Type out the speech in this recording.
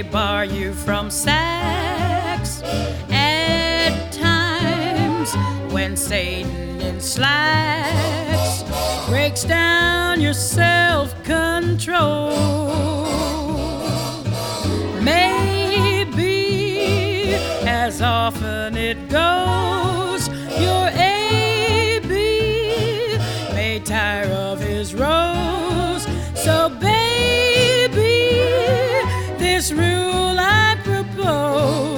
bar you from sex. At times, when Satan in slacks breaks down your self-control, maybe as often it goes, your A.B. may tire of his rose. So baby, this rule I propose: